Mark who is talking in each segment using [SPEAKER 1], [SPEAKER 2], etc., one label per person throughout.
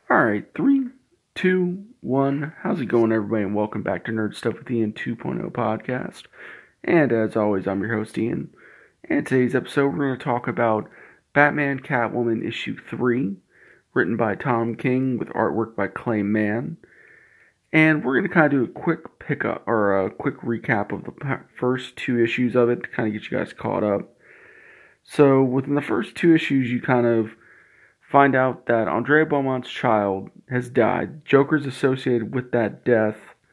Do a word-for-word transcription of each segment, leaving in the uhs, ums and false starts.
[SPEAKER 1] Alright, three, two, one. How's it going, everybody? And welcome back to Nerd Stuff with Ian two point oh podcast. And as always, I'm your host, Ian. And today's episode, we're going to talk about Batman Catwoman issue three, written by Tom King with artwork by Clay Mann. And we're going to kind of do a quick pickup, or a quick recap of the first two issues of it to kind of get you guys caught up. So, within the first two issues, you kind of find out that Andrea Beaumont's child has died. Joker's associated with that death.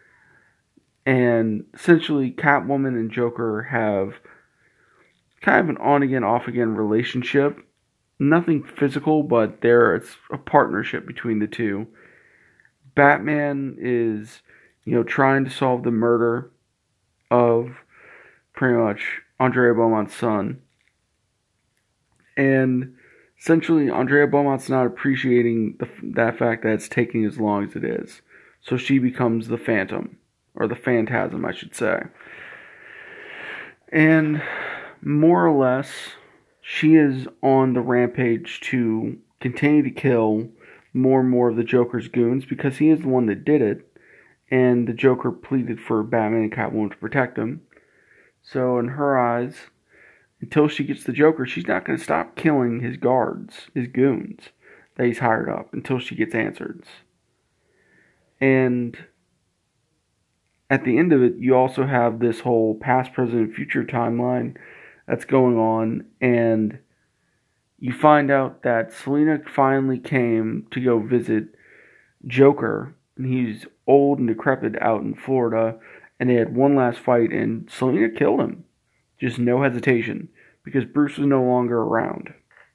[SPEAKER 1] And essentially, Catwoman and Joker have kind of an on-again, off-again relationship. Nothing physical, but there it's a partnership between the two. Batman is, you know, trying to solve the murder of pretty much Andrea Beaumont's son. And essentially, Andrea Beaumont's not appreciating the, that fact that it's taking as long as it is. So she becomes the Phantom, or the Phantasm, I should say. And more or less, she is on the rampage to continue to kill more and more of the Joker's goons because he is the one that did it. And the Joker pleaded for Batman and Catwoman to protect him. So in her eyes, until she gets the Joker, she's not going to stop killing his guards, his goons that he's hired up until she gets answers. And at the end of it, you also have this whole past, present, future timeline that's going on. And you find out that Selina finally came to go visit Joker. And he's old and decrepit out in Florida. And they had one last fight, and Selina killed him. Just no hesitation, because Bruce was no longer around.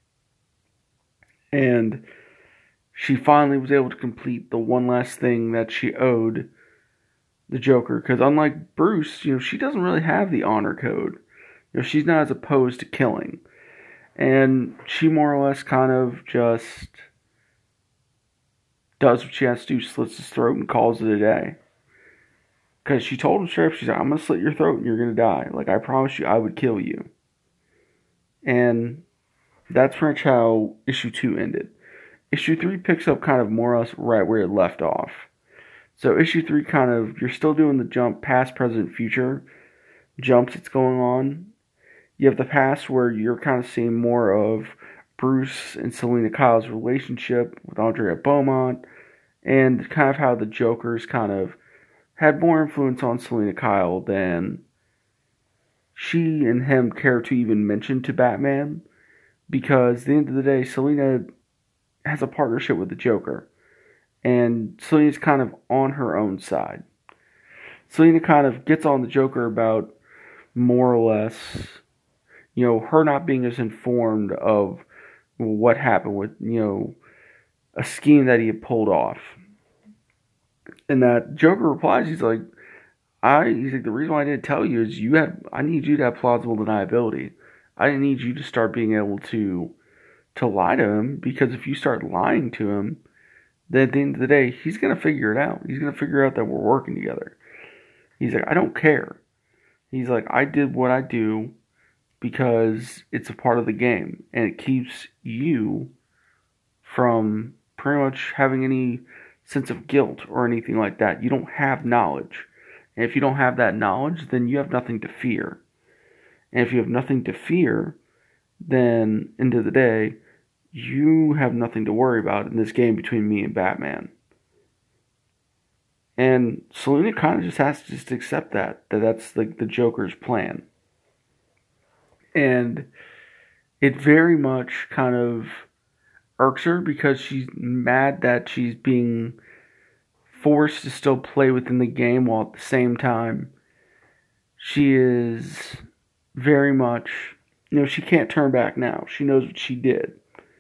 [SPEAKER 1] And she finally was able to complete the one last thing that she owed the Joker, because unlike Bruce, you know, she doesn't really have the honor code. You know, she's not as opposed to killing. And she more or less kind of just does what she has to do, slits his throat, and calls it a day. Because she told him straight up, she's like, I'm going to slit your throat and you're going to die. Like, I promised you I would kill you. And that's pretty much how issue two ended. Issue three picks up kind of more or less right where it left off. So issue three kind of, you're still doing the jump past, present, future jumps that's going on. You have the past where you're kind of seeing more of Bruce and Selina Kyle's relationship with Andrea Beaumont. And kind of how the Joker's kind of had more influence on Selina Kyle than she and him care to even mention to Batman. Because at the end of the day, Selina has a partnership with the Joker. And Selina's kind of on her own side. Selina kind of gets on the Joker about more or less, you know, her not being as informed of what happened with, you know, a scheme that he had pulled off. And that Joker replies, he's like, I, he's like, the reason why I didn't tell you is you had, I need you to have plausible deniability. I didn't need you to start being able to, to lie to him, because if you start lying to him, then at the end of the day, he's going to figure it out. He's going to figure out that we're working together. He's like, I don't care. He's like, I did what I do because it's a part of the game, and it keeps you from pretty much having any sense of guilt or anything like that. You don't have knowledge. And if you don't have that knowledge, then you have nothing to fear. And if you have nothing to fear, then, end of the day, you have nothing to worry about in this game between me and Batman. And Selina kind of just has to just accept that. That that's like the Joker's plan. And it very much kind of irks her because she's mad that she's being forced to still play within the game, while at the same time she is very much, you know, she can't turn back now. She knows what she did.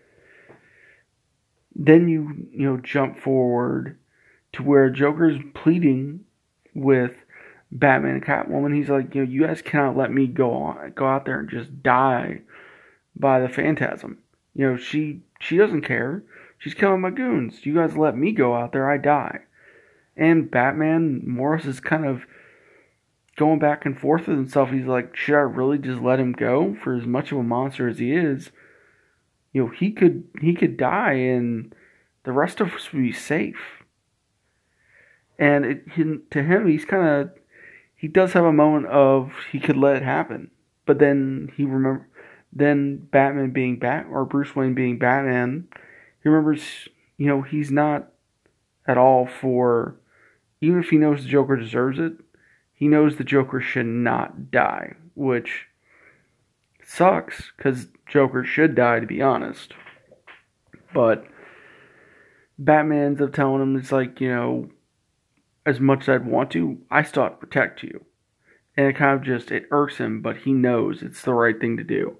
[SPEAKER 1] Then you, you know, jump forward to where Joker's pleading with Batman and Catwoman. He's like, you know, you guys cannot let me go on, go out there and just die by the Phantasm. You know, she she doesn't care. She's killing my goons. You guys let me go out there, I die. And Batman, Morris is kind of going back and forth with himself. He's like, should I really just let him go? For as much of a monster as he is, you know, he could he could die, and the rest of us would be safe. And it, he, to him, he's kind of, he does have a moment of he could let it happen. But then he remember, then Batman being Bat, or Bruce Wayne being Batman, he remembers, you know, he's not at all for, even if he knows the Joker deserves it, he knows the Joker should not die, which sucks, because Joker should die, to be honest. But Batman ends up telling him, it's like, you know, as much as I'd want to, I still have to protect you. And it kind of just, it irks him, but he knows it's the right thing to do.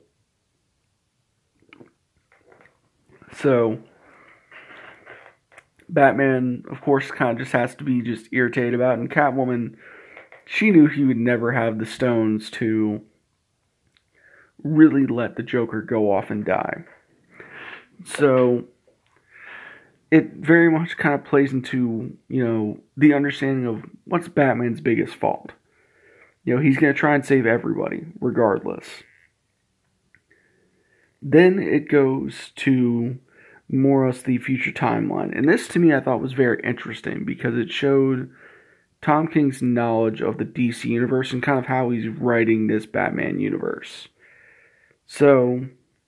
[SPEAKER 1] So, Batman, of course, kind of just has to be just irritated about it. And Catwoman, she knew he would never have the stones to really let the Joker go off and die. So, it very much kind of plays into, you know, the understanding of what's Batman's biggest fault. You know, he's going to try and save everybody, regardless. Then it goes to more or less the future timeline. And this, to me, I thought was very interesting because it showed Tom King's knowledge of the D C universe and kind of how he's writing this Batman universe. So,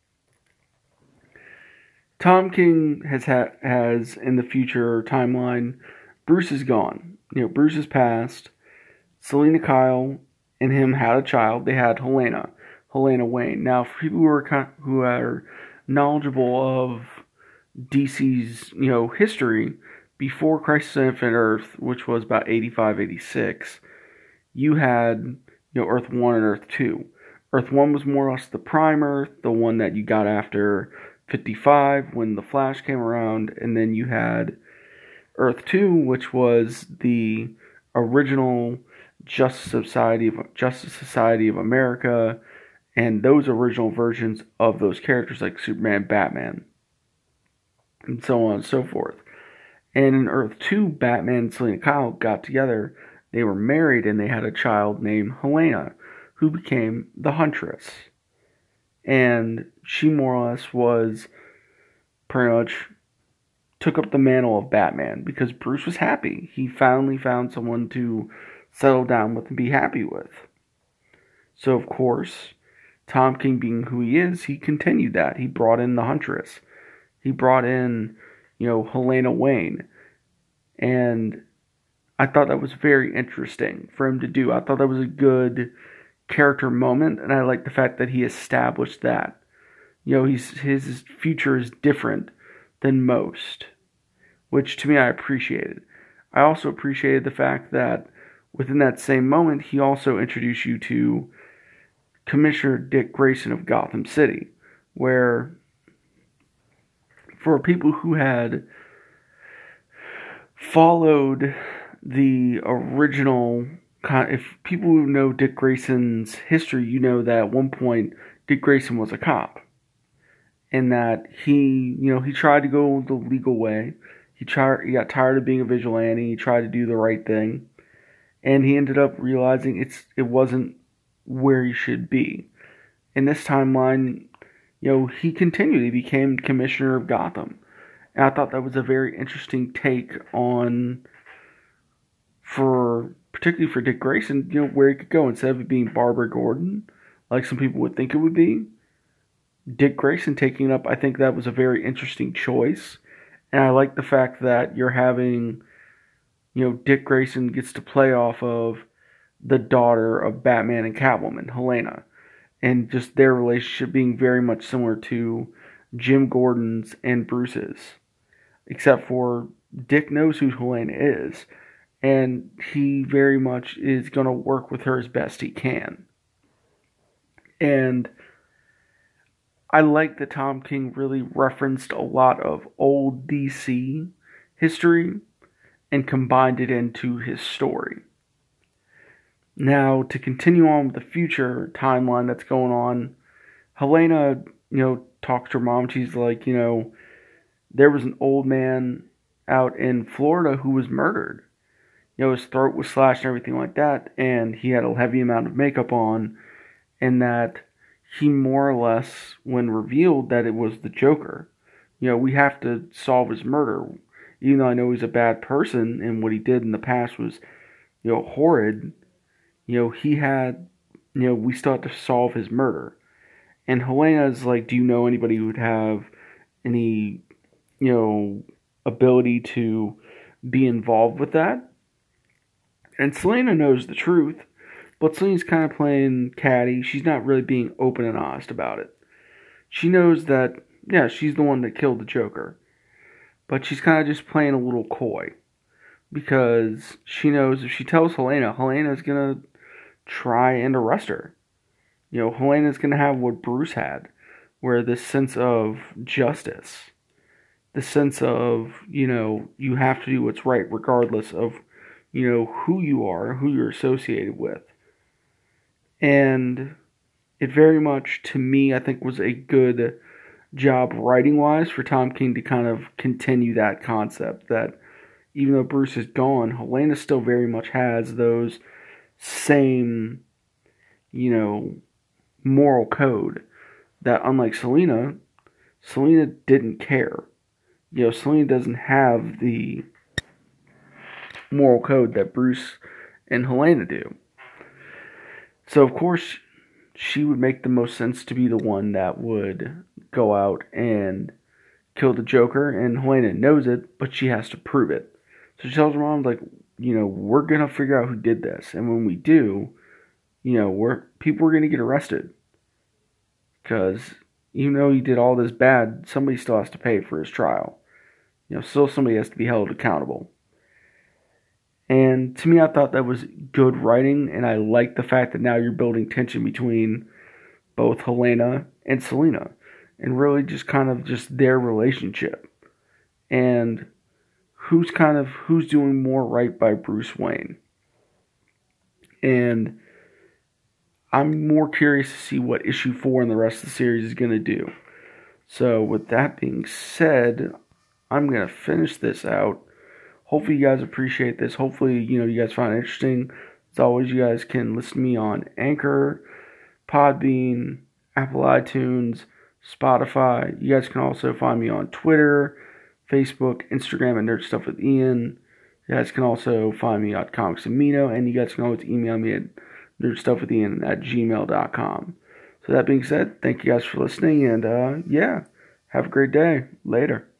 [SPEAKER 1] Tom King has, ha- has in the future timeline, Bruce is gone. You know, Bruce has passed. Selina Kyle and him had a child. They had Helena, Helena Wayne. Now, for people who are who are knowledgeable of D C's, you know, history, before Crisis on Infinite Earth, which was about eighty-five, eighty-six, you had, you know, Earth one and Earth two. Earth one was more or less the prime Earth, the one that you got after fifty-five when the Flash came around, and then you had Earth two, which was the original Justice Society of Justice Society of America, and those original versions of those characters like Superman, Batman, and so on and so forth. And in Earth two, Batman and Selina Kyle got together. They were married and they had a child named Helena, who became the Huntress. And she more or less was pretty much took up the mantle of Batman because Bruce was happy. He finally found someone to settle down with and be happy with. So, of course, Tom King being who he is, he continued that. He brought in the Huntress. He brought in, you know, Helena Wayne. And I thought that was very interesting for him to do. I thought that was a good character moment, and I like the fact that he established that. You know, he's, his future is different than most, which to me I appreciated. I also appreciated the fact that within that same moment, he also introduced you to Commissioner Dick Grayson of Gotham City, where for people who had followed the original, if people who know Dick Grayson's history, you know that at one point Dick Grayson was a cop, and that he, you know, he tried to go the legal way. He tried, he got tired of being a vigilante. He tried to do the right thing, and he ended up realizing it's it wasn't where he should be. In this timeline, you know, he continued. He became Commissioner of Gotham, and I thought that was a very interesting take on, for particularly for Dick Grayson, you know, where he could go instead of it being Barbara Gordon, like some people would think it would be. Dick Grayson taking it up, I think that was a very interesting choice. And I like the fact that you're having, you know, Dick Grayson gets to play off of the daughter of Batman and Catwoman, Helena. And just their relationship being very much similar to Jim Gordon's and Bruce's. Except for Dick knows who Helena is. And he very much is going to work with her as best he can. And I like that Tom King really referenced a lot of old D C history and combined it into his story. Now, to continue on with the future timeline that's going on, Helena, you know, talks to her mom. She's like, you know, there was an old man out in Florida who was murdered. You know, his throat was slashed and everything like that, and he had a heavy amount of makeup on, and that he more or less, when revealed that it was the Joker, you know, we have to solve his murder. Even though I know he's a bad person and what he did in the past was, you know, horrid, you know, he had, you know, we still have to solve his murder. And Helena's like, do you know anybody who would have any, you know, ability to be involved with that? And Selena knows the truth, but Selena's kind of playing catty. She's not really being open and honest about it. She knows that, yeah, she's the one that killed the Joker. But she's kind of just playing a little coy. Because she knows if she tells Helena, Helena's going to try and arrest her. You know, Helena's going to have what Bruce had. Where this sense of justice. The sense of, you know, you have to do what's right regardless of, you know, who you are, who you're associated with. And it very much, to me, I think was a good job writing-wise for Tom King to kind of continue that concept that even though Bruce is gone, Helena still very much has those same, you know, moral code that unlike Selena, Selena didn't care. You know, Selena doesn't have the moral code that Bruce and Helena do. So, of course, she would make the most sense to be the one that would go out and kill the Joker, and Helena knows it, but she has to prove it. So she tells her mom, like, you know, we're going to figure out who did this, and when we do, you know, we're people are going to get arrested. Because even though he did all this bad, somebody still has to pay for his trial. You know, still somebody has to be held accountable. And to me, I thought that was good writing, and I like the fact that now you're building tension between both Helena and Selena, and really just kind of just their relationship, and who's kind of, who's doing more right by Bruce Wayne. And I'm more curious to see what issue four and the rest of the series is going to do. So with that being said, I'm going to finish this out. Hopefully you guys appreciate this. Hopefully, you know, you guys find it interesting. As always, you guys can listen to me on Anchor, Podbean, Apple iTunes, Spotify. You guys can also find me on Twitter, Facebook, Instagram, and Nerd Stuff with Ian. You guys can also find me at Comics Amino, and you guys can always email me at nerdstuffwithian at gmail dot com. So that being said, thank you guys for listening, and uh, yeah, have a great day. Later.